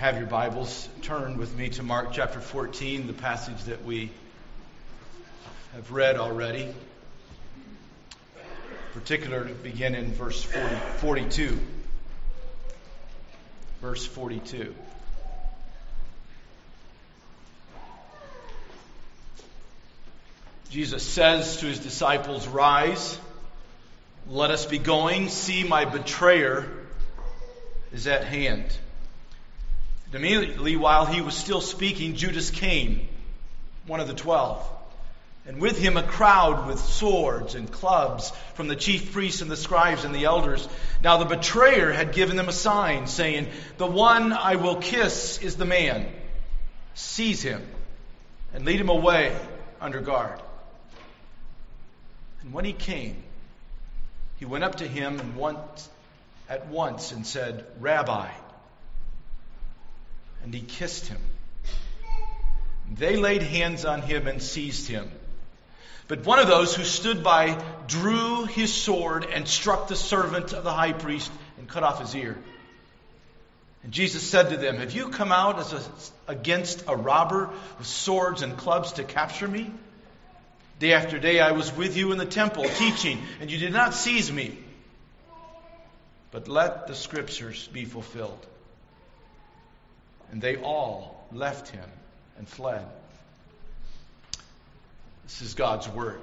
have your Bibles, turn with me to Mark chapter 14, the passage that we have read already. Particularly begin in verse 42. Verse 42. Jesus says to his disciples, "Rise, let us be going. See, my betrayer is at hand." And immediately while he was still speaking, Judas came, one of the 12. And with him a crowd with swords and clubs from the chief priests and the scribes and the elders. Now the betrayer had given them a sign, saying, "The one I will kiss is the man. Seize him and lead him away under guard." And when he came, he went up to him at once and said, "Rabbi." And he kissed him. They laid hands on him and seized him. But one of those who stood by drew his sword and struck the servant of the high priest and cut off his ear. And Jesus said to them, "Have you come out against a robber with swords and clubs to capture me? Day after day I was with you in the temple teaching, and you did not seize me. But let the scriptures be fulfilled." And they all left him and fled. This is God's word.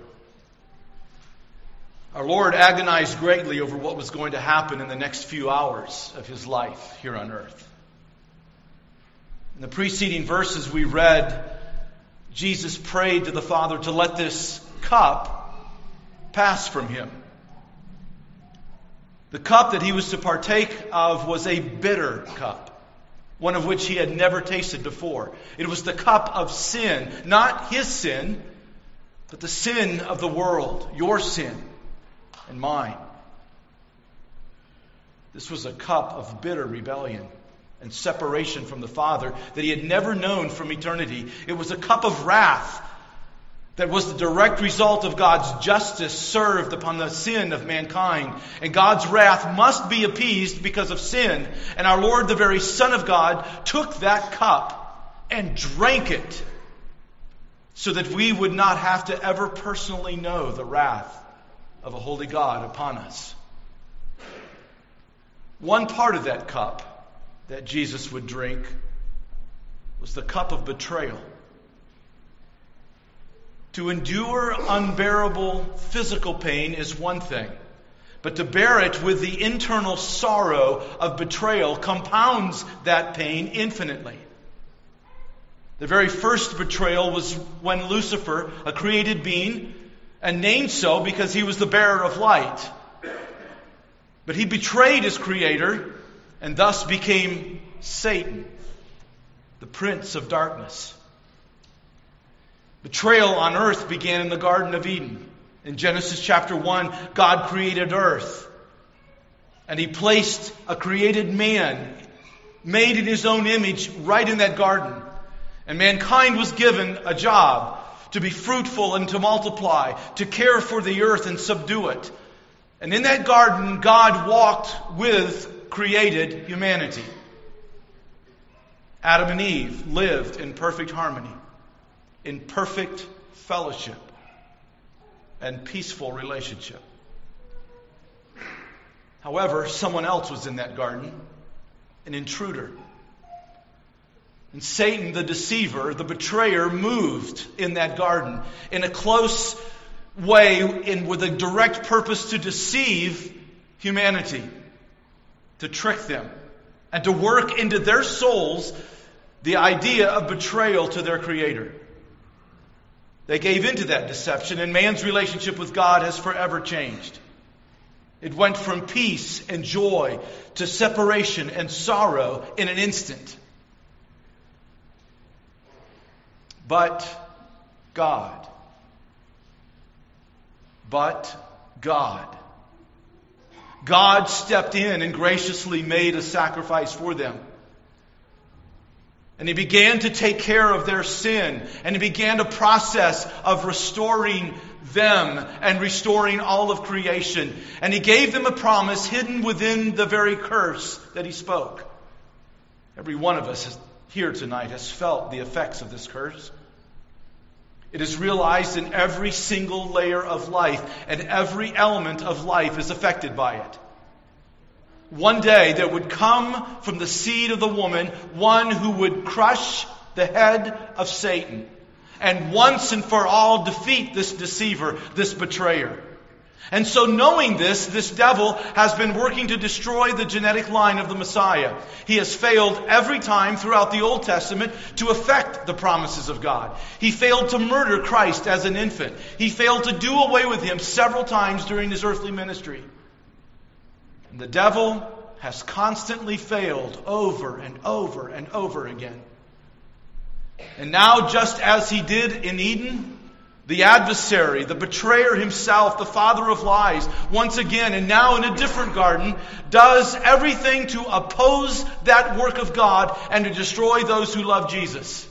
Our Lord agonized greatly over what was going to happen in the next few hours of his life here on earth. In the preceding verses we read, Jesus prayed to the Father to let this cup pass from him. The cup that he was to partake of was a bitter cup, one of which he had never tasted before. It was the cup of sin, not his sin, but the sin of the world, your sin and mine. This was a cup of bitter rebellion and separation from the Father that he had never known from eternity. It was a cup of wrath that was the direct result of God's justice served upon the sin of mankind. And God's wrath must be appeased because of sin. And our Lord, the very Son of God, took that cup and drank it so that we would not have to ever personally know the wrath of a holy God upon us. One part of that cup that Jesus would drink was the cup of betrayal. To endure unbearable physical pain is one thing, but to bear it with the internal sorrow of betrayal compounds that pain infinitely. The very first betrayal was when Lucifer, a created being, and named so because he was the bearer of light, but he betrayed his Creator and thus became Satan, the prince of darkness. Betrayal on earth began in the Garden of Eden. In Genesis chapter 1, God created earth. And he placed a created man, made in his own image, right in that garden. And mankind was given a job to be fruitful and to multiply, to care for the earth and subdue it. And in that garden, God walked with created humanity. Adam and Eve lived in perfect harmony, in perfect fellowship and peaceful relationship. However, someone else was in that garden, an intruder. And Satan, the deceiver, the betrayer, moved in that garden in a close way and with a direct purpose to deceive humanity, to trick them, and to work into their souls the idea of betrayal to their Creator. They gave into that deception, and man's relationship with God has forever changed. It went from peace and joy to separation and sorrow in an instant. But God stepped in and graciously made a sacrifice for them. And he began to take care of their sin. And he began a process of restoring them and restoring all of creation. And he gave them a promise hidden within the very curse that he spoke. Every one of us here tonight has felt the effects of this curse. It is realized in every single layer of life, and every element of life is affected by it. One day there would come from the seed of the woman one who would crush the head of Satan and once and for all defeat this deceiver, this betrayer. And so knowing this devil has been working to destroy the genetic line of the Messiah. He has failed every time throughout the Old Testament to effect the promises of God. He failed to murder Christ as an infant. He failed to do away with him several times during his earthly ministry. And the devil has constantly failed over and over and over again. And now, just as he did in Eden, the adversary, the betrayer himself, the father of lies, once again, and now in a different garden, does everything to oppose that work of God and to destroy those who love Jesus.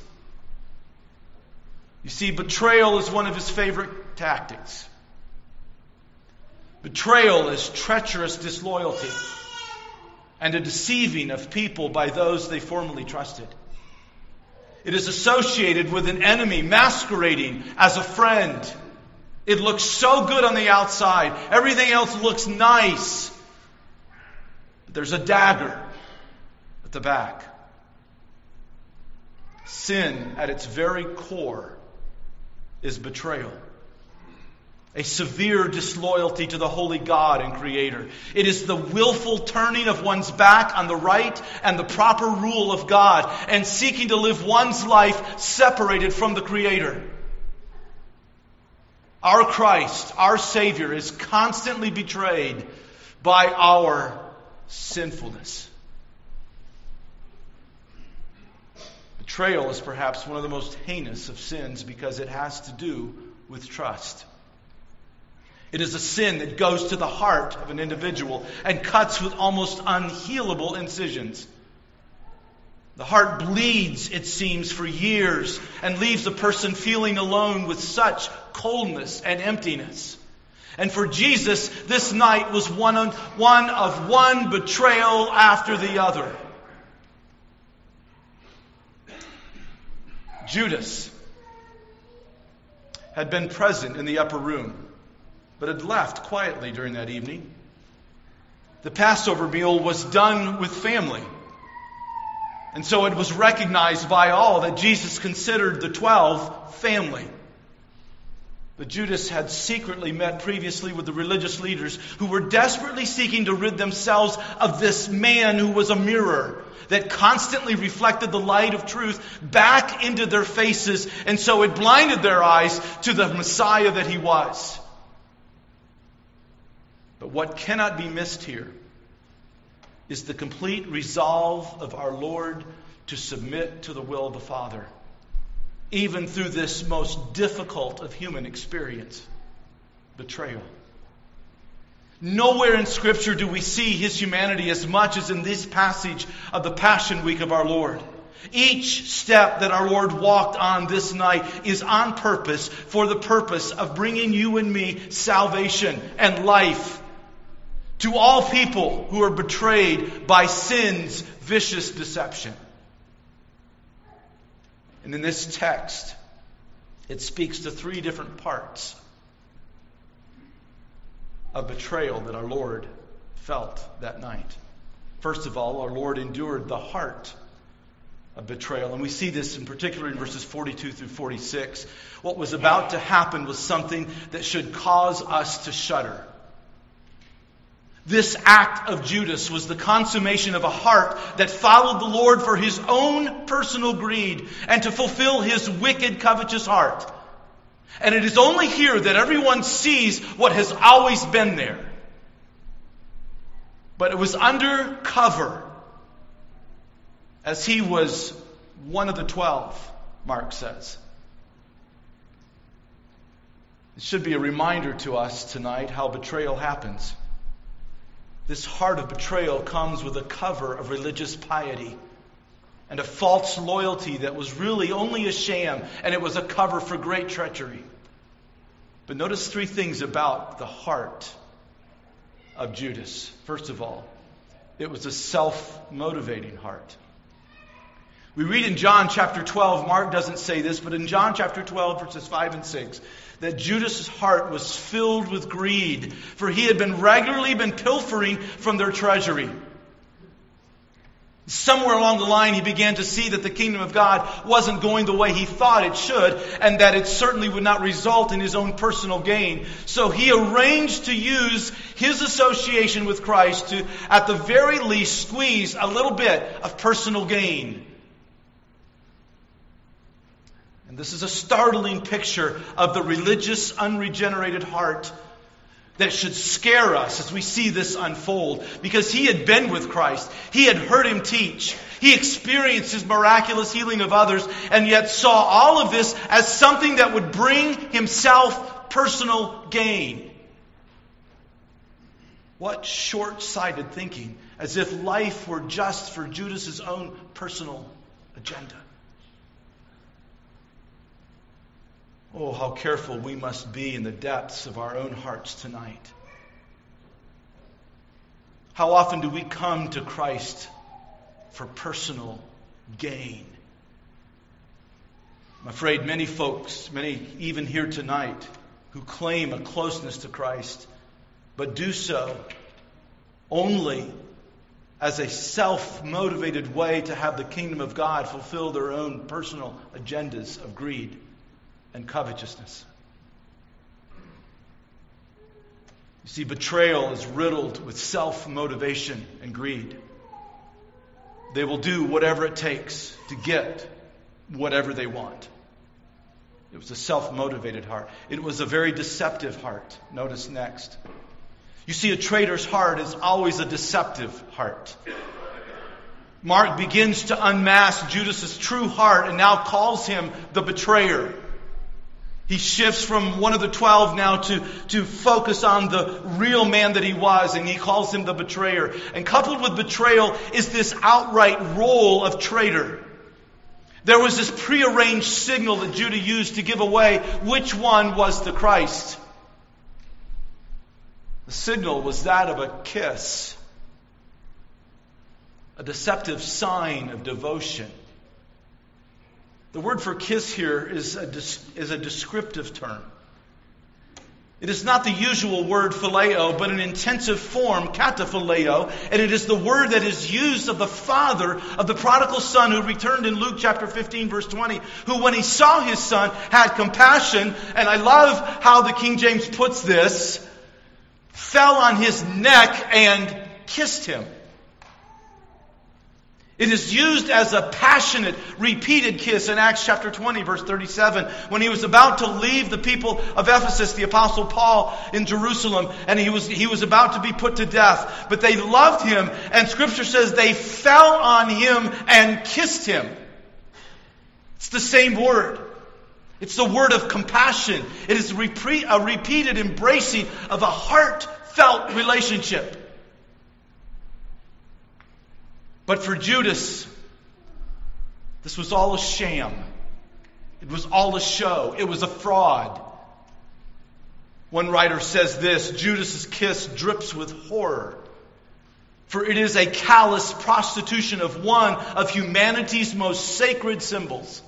You see, betrayal is one of his favorite tactics. Betrayal is treacherous disloyalty and a deceiving of people by those they formerly trusted. It is associated with an enemy masquerading as a friend. It looks so good on the outside. Everything else looks nice. But there's a dagger at the back. Sin, at its very core, is betrayal. A severe disloyalty to the holy God and Creator. It is the willful turning of one's back on the right and the proper rule of God and seeking to live one's life separated from the Creator. Our Christ, our Savior, is constantly betrayed by our sinfulness. Betrayal is perhaps one of the most heinous of sins because it has to do with trust. It is a sin that goes to the heart of an individual and cuts with almost unhealable incisions. The heart bleeds, it seems, for years and leaves a person feeling alone with such coldness and emptiness. And for Jesus, this night was one betrayal after the other. Judas had been present in the upper room, but had left quietly during that evening. The Passover meal was done with family. And so it was recognized by all that Jesus considered the 12 family. But Judas had secretly met previously with the religious leaders who were desperately seeking to rid themselves of this man who was a mirror that constantly reflected the light of truth back into their faces, and so it blinded their eyes to the Messiah that he was. But what cannot be missed here is the complete resolve of our Lord to submit to the will of the Father, even through this most difficult of human experience, betrayal. Nowhere in Scripture do we see his humanity as much as in this passage of the Passion Week of our Lord. Each step that our Lord walked on this night is on purpose, for the purpose of bringing you and me salvation and life to all people who are betrayed by sin's vicious deception. And in this text, it speaks to 3 different parts of betrayal that our Lord felt that night. First of all, our Lord endured the heart of betrayal. And we see this in particular in verses 42 through 46. What was about to happen was something that should cause us to shudder. This act of Judas was the consummation of a heart that followed the Lord for his own personal greed and to fulfill his wicked, covetous heart. And it is only here that everyone sees what has always been there. But it was under cover, as he was one of the 12, Mark says. It should be a reminder to us tonight how betrayal happens. This heart of betrayal comes with a cover of religious piety and a false loyalty that was really only a sham, and it was a cover for great treachery. But notice 3 things about the heart of Judas. First of all, it was a self-motivating heart. We read in John chapter 12, Mark doesn't say this, but in John chapter 12, verses 5 and 6, that Judas' heart was filled with greed, for he had been regularly pilfering from their treasury. Somewhere along the line, he began to see that the kingdom of God wasn't going the way he thought it should, and that it certainly would not result in his own personal gain. So he arranged to use his association with Christ to, at the very least, squeeze a little bit of personal gain. And this is a startling picture of the religious, unregenerated heart that should scare us as we see this unfold. Because he had been with Christ. He had heard him teach. He experienced his miraculous healing of others, and yet saw all of this as something that would bring himself personal gain. What short-sighted thinking, as if life were just for Judas' own personal agenda. Oh, how careful we must be in the depths of our own hearts tonight. How often do we come to Christ for personal gain? I'm afraid many folks, many even here tonight, who claim a closeness to Christ, but do so only as a self-motivated way to have the kingdom of God fulfill their own personal agendas of greed and covetousness. You see, betrayal is riddled with self-motivation and greed. They will do whatever it takes to get whatever they want. It was a self-motivated heart. It was a very deceptive heart. Notice next. You see, a traitor's heart is always a deceptive heart. Mark begins to unmask Judas' true heart and now calls him the betrayer. He shifts from one of the 12 now to focus on the real man that he was, and he calls him the betrayer. And coupled with betrayal is this outright role of traitor. There was this prearranged signal that Judah used to give away which one was the Christ. The signal was that of a kiss, a deceptive sign of devotion. The word for kiss here is a descriptive term. It is not the usual word phileo, but an intensive form, kataphileo, and it is the word that is used of the father of the prodigal son who returned in Luke chapter 15, verse 20, who when he saw his son had compassion, and I love how the King James puts this, fell on his neck and kissed him. It is used as a passionate, repeated kiss in Acts chapter 20, verse 37, when he was about to leave the people of Ephesus, the Apostle Paul, in Jerusalem, and he was about to be put to death. But they loved him, and Scripture says they fell on him and kissed him. It's the same word. It's the word of compassion. It is a repeated embracing of a heartfelt relationship. But for Judas, this was all a sham. It was all a show. It was a fraud. One writer says this, Judas' kiss drips with horror, for it is a callous prostitution of one of humanity's most sacred symbols.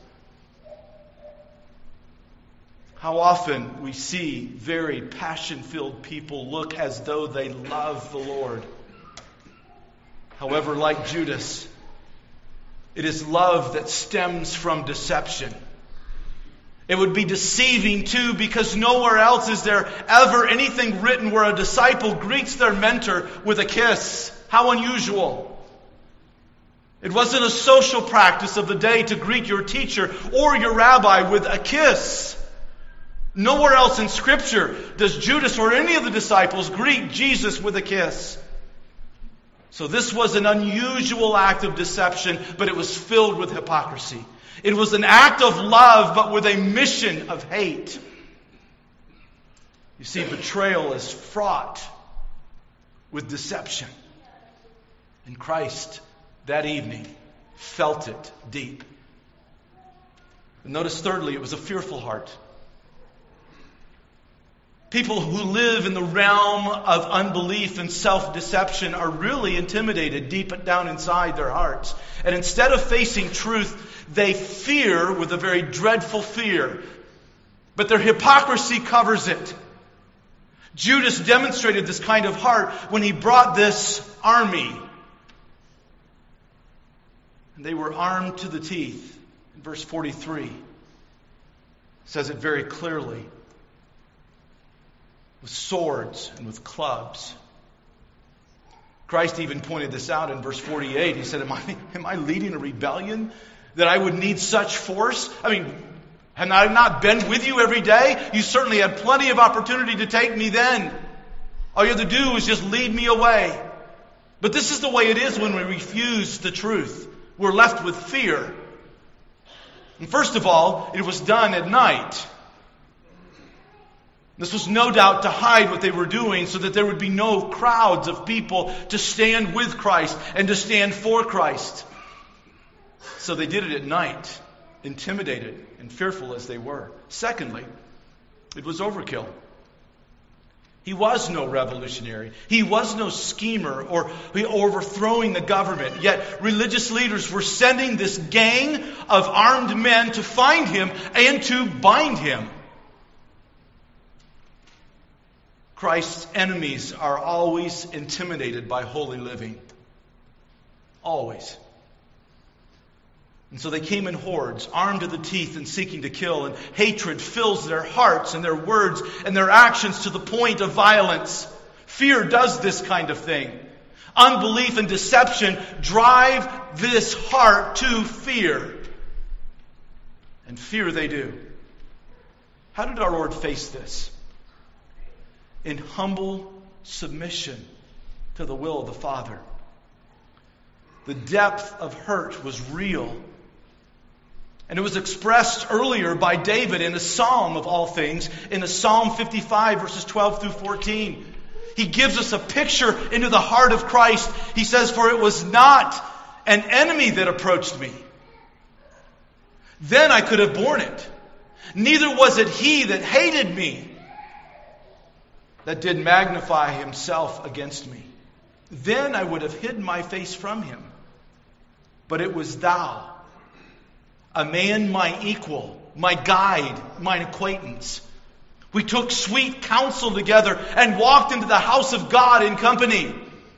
How often we see very passion-filled people look as though they love the Lord. However, like Judas, it is love that stems from deception. It would be deceiving too, because nowhere else is there ever anything written where a disciple greets their mentor with a kiss. How unusual. It wasn't a social practice of the day to greet your teacher or your rabbi with a kiss. Nowhere else in Scripture does Judas or any of the disciples greet Jesus with a kiss. So this was an unusual act of deception, but it was filled with hypocrisy. It was an act of love, but with a mission of hate. You see, betrayal is fraught with deception. And Christ, that evening, felt it deep. And notice thirdly, it was a fearful heart. People who live in the realm of unbelief and self-deception are really intimidated deep down inside their hearts. And instead of facing truth, they fear with a very dreadful fear. But their hypocrisy covers it. Judas demonstrated this kind of heart when he brought this army. And they were armed to the teeth. In verse 43, says it very clearly. With swords and with clubs. Christ even pointed this out in verse 48. He said, Am I leading a rebellion that I would need such force? I mean, have I not been with you every day? You certainly had plenty of opportunity to take me then. All you have to do is just lead me away. But this is the way it is when we refuse the truth. We're left with fear. And first of all, it was done at night. This was no doubt to hide what they were doing so that there would be no crowds of people to stand with Christ and to stand for Christ. So they did it at night, intimidated and fearful as they were. Secondly, it was overkill. He was no revolutionary. He was no schemer or overthrowing the government. Yet religious leaders were sending this gang of armed men to find him and to bind him. Christ's enemies are always intimidated by holy living. Always. And so they came in hordes, armed to the teeth and seeking to kill. And hatred fills their hearts and their words and their actions to the point of violence. Fear does this kind of thing. Unbelief and deception drive this heart to fear. And fear they do. How did our Lord face this? In humble submission to the will of the Father. The depth of hurt was real. And it was expressed earlier by David in a psalm of all things, in Psalm 55 verses 12 through 14. He gives us a picture into the heart of Christ. He says, "For it was not an enemy that approached me. Then I could have borne it. Neither was it he that hated me, that did magnify himself against me. Then I would have hidden my face from him. But it was thou, a man my equal, my guide, mine acquaintance. We took sweet counsel together and walked into the house of God in company."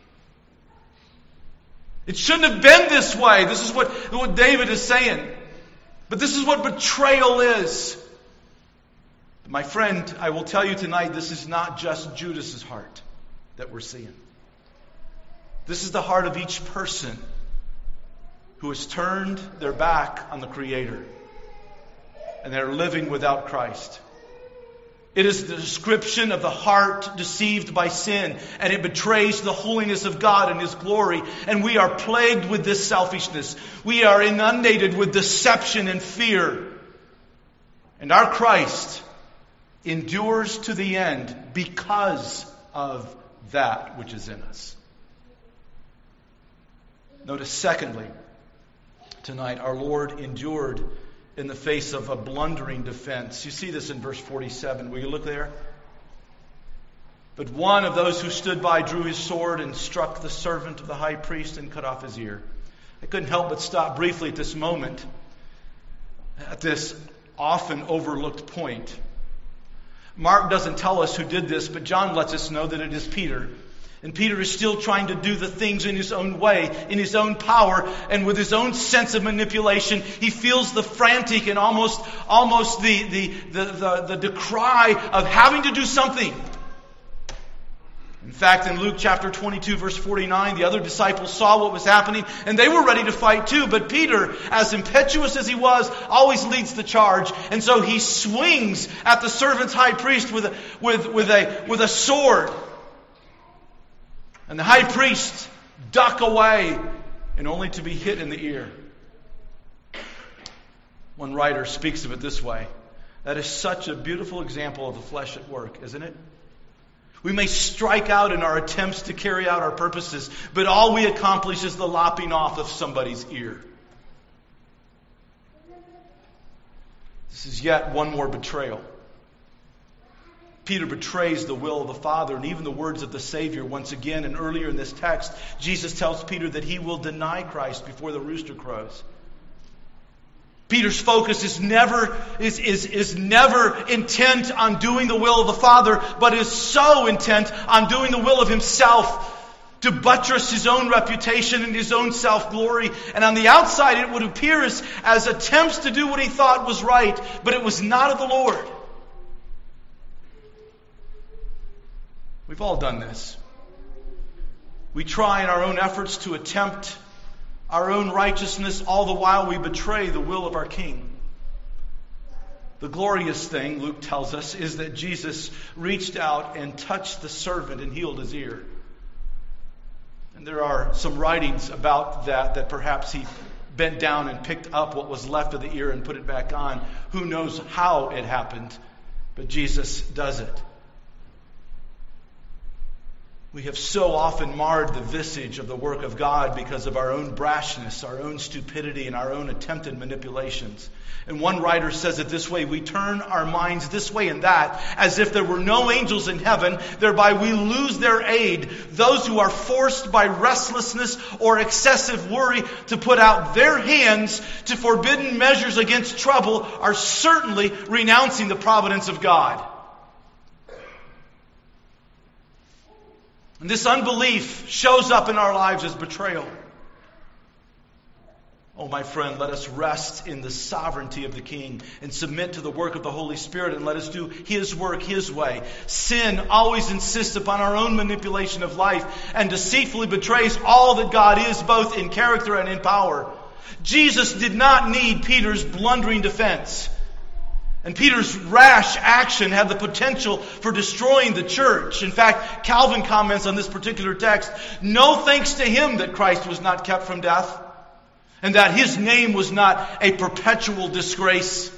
It shouldn't have been this way. This is what David is saying. But this is what betrayal is. My friend, I will tell you tonight, this is not just Judas's heart that we're seeing. This is the heart of each person who has turned their back on the Creator and they're living without Christ. It is the description of the heart deceived by sin, and it betrays the holiness of God and His glory. And we are plagued with this selfishness. We are inundated with deception and fear. And our Christ endures to the end because of that which is in us. Notice, secondly, tonight, our Lord endured in the face of a blundering defense. You see this in verse 47. Will you look there? "But one of those who stood by drew his sword and struck the servant of the high priest and cut off his ear." I couldn't help but stop briefly at this moment, at this often overlooked point. Mark doesn't tell us who did this, but John lets us know that it is Peter. And Peter is still trying to do the things in his own way, in his own power, and with his own sense of manipulation. He feels the frantic and almost the decry of having to do something. In fact, in Luke chapter 22, verse 49, the other disciples saw what was happening, and they were ready to fight too. But Peter, as impetuous as he was, always leads the charge. And so he swings at the servant's high priest with a sword. And the high priest duck away, and only to be hit in the ear. One writer speaks of it this way: that is such a beautiful example of the flesh at work, isn't it? We may strike out in our attempts to carry out our purposes, but all we accomplish is the lopping off of somebody's ear. This is yet one more betrayal. Peter betrays the will of the Father, and even the words of the Savior once again. And earlier in this text, Jesus tells Peter that he will deny Christ before the rooster crows. Peter's focus is never intent on doing the will of the Father, but is so intent on doing the will of himself, to buttress his own reputation and his own self-glory. And on the outside, it would appear as attempts to do what he thought was right, but it was not of the Lord. We've all done this. We try in our own efforts to attempt our own righteousness, all the while we betray the will of our King. The glorious thing, Luke tells us, is that Jesus reached out and touched the servant and healed his ear. And there are some writings about that perhaps he bent down and picked up what was left of the ear and put it back on. Who knows how it happened, but Jesus does it. We have so often marred the visage of the work of God because of our own brashness, our own stupidity, and our own attempted manipulations. And one writer says it this way: we turn our minds this way and that, as if there were no angels in heaven, thereby we lose their aid. Those who are forced by restlessness or excessive worry to put out their hands to forbidden measures against trouble are certainly renouncing the providence of God. And this unbelief shows up in our lives as betrayal. Oh, my friend, let us rest in the sovereignty of the King and submit to the work of the Holy Spirit, and let us do His work His way. Sin always insists upon our own manipulation of life and deceitfully betrays all that God is, both in character and in power. Jesus did not need Peter's blundering defense. And Peter's rash action had the potential for destroying the church. In fact, Calvin comments on this particular text, no thanks to him that Christ was not kept from death, and that his name was not a perpetual disgrace.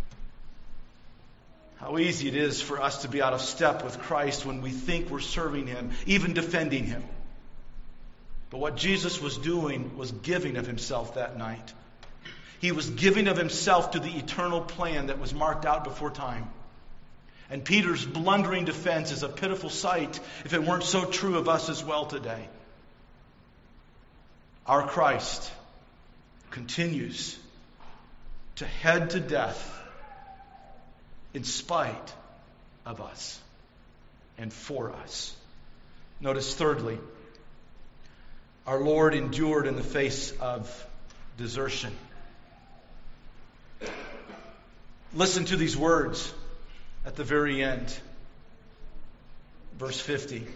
How easy it is for us to be out of step with Christ when we think we're serving Him, even defending Him. But what Jesus was doing was giving of Himself that night. He was giving of Himself to the eternal plan that was marked out before time. And Peter's blundering defense is a pitiful sight if it weren't so true of us as well today. Our Christ continues to head to death in spite of us and for us. Notice thirdly, our Lord endured in the face of desertion. Listen to these words at the very end. Verse 50.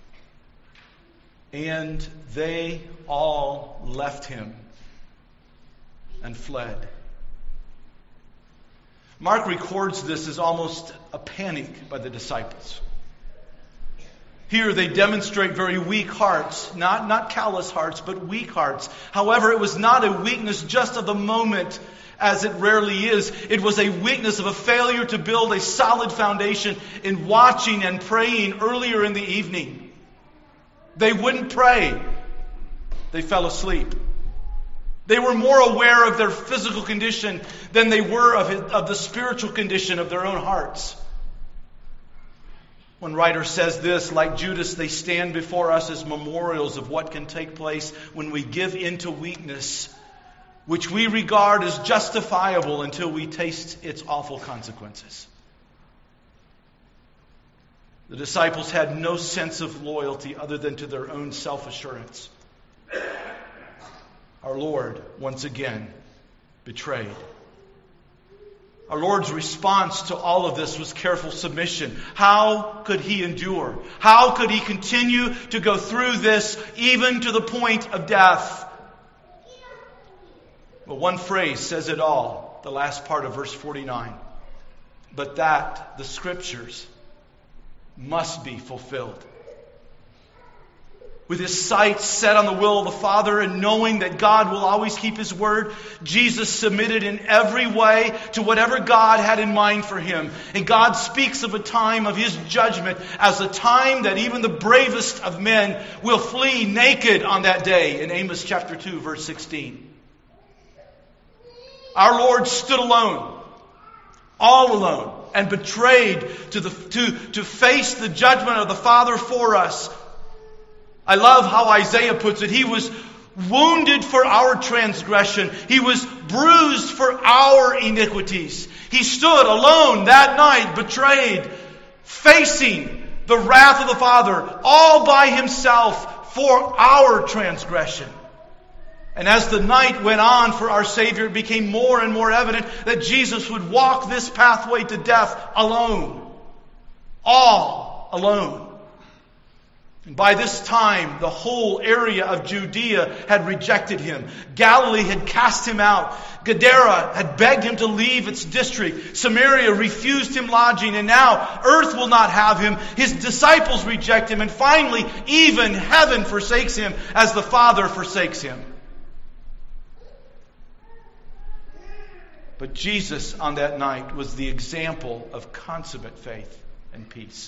And they all left Him and fled. Mark records this as almost a panic by the disciples. Here they demonstrate very weak hearts, not callous hearts, but weak hearts. However, it was not a weakness just of the moment, as it rarely is. It was a weakness of a failure to build a solid foundation in watching and praying earlier in the evening. They wouldn't pray. They fell asleep. They were more aware of their physical condition than they were of the spiritual condition of their own hearts. One writer says this, like Judas, they stand before us as memorials of what can take place when we give into weakness, which we regard as justifiable until we taste its awful consequences. The disciples had no sense of loyalty other than to their own self-assurance. Our Lord, once again, betrayed. Our Lord's response to all of this was careful submission. How could He endure? How could He continue to go through this even to the point of death? Well, one phrase says it all, the last part of verse 49. But that the Scriptures must be fulfilled. With His sights set on the will of the Father and knowing that God will always keep His word, Jesus submitted in every way to whatever God had in mind for Him. And God speaks of a time of His judgment as a time that even the bravest of men will flee naked on that day in Amos chapter 2, verse 16. Our Lord stood alone. all alone, and betrayed to face the judgment of the Father for us. I love how Isaiah puts it. He was wounded for our transgression. He was bruised for our iniquities. He stood alone that night, betrayed, facing the wrath of the Father, all by himself for our transgression. And as the night went on for our Savior, it became more and more evident that Jesus would walk this pathway to death alone. All alone. And by this time, the whole area of Judea had rejected him. Galilee had cast him out. Gadara had begged him to leave its district. Samaria refused him lodging. And now earth will not have him. His disciples reject him. And finally, even heaven forsakes him as the Father forsakes him. But Jesus on that night was the example of consummate faith and peace.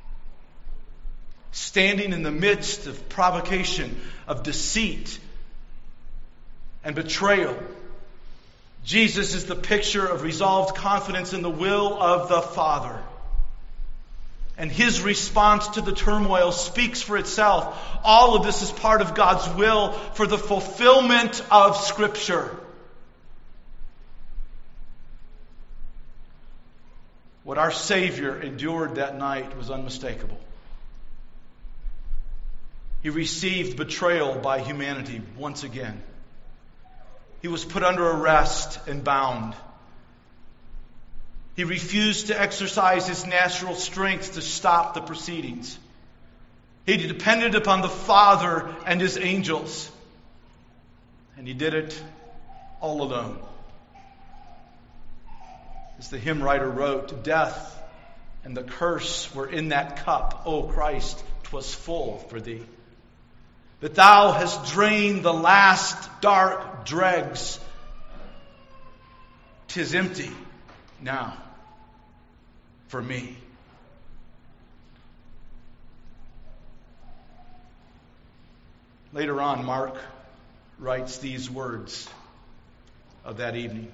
Standing in the midst of provocation, of deceit and betrayal, Jesus is the picture of resolved confidence in the will of the Father. And his response to the turmoil speaks for itself. All of this is part of God's will for the fulfillment of Scripture. What our Savior endured that night was unmistakable. He received betrayal by humanity once again. He was put under arrest and bound. He refused to exercise his natural strength to stop the proceedings. He depended upon the Father and his angels. And he did it all alone. As the hymn writer wrote, death and the curse were in that cup. O Christ, 'twas full for thee. But thou hast drained the last dark dregs. 'Tis empty now for me. Later on, Mark writes these words of that evening.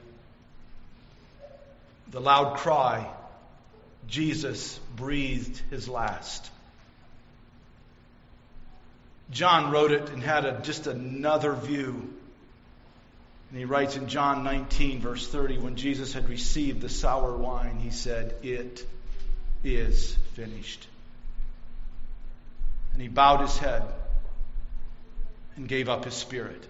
The loud cry, Jesus breathed his last. John wrote it and had just another view. And he writes in John 19, verse 30, when Jesus had received the sour wine, he said, "It is finished." And he bowed his head and gave up his spirit.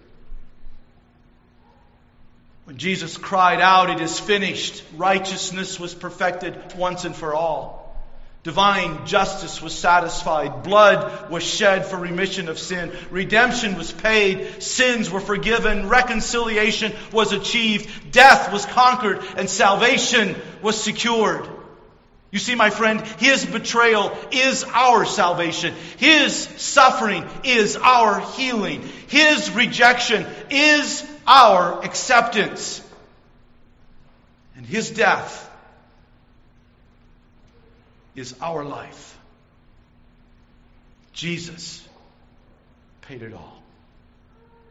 When Jesus cried out, "It is finished," righteousness was perfected once and for all. Divine justice was satisfied. Blood was shed for remission of sin. Redemption was paid. Sins were forgiven. Reconciliation was achieved. Death was conquered. And salvation was secured. You see, my friend, his betrayal is our salvation. His suffering is our healing. His rejection is our acceptance. And his death is our life. Jesus paid it all.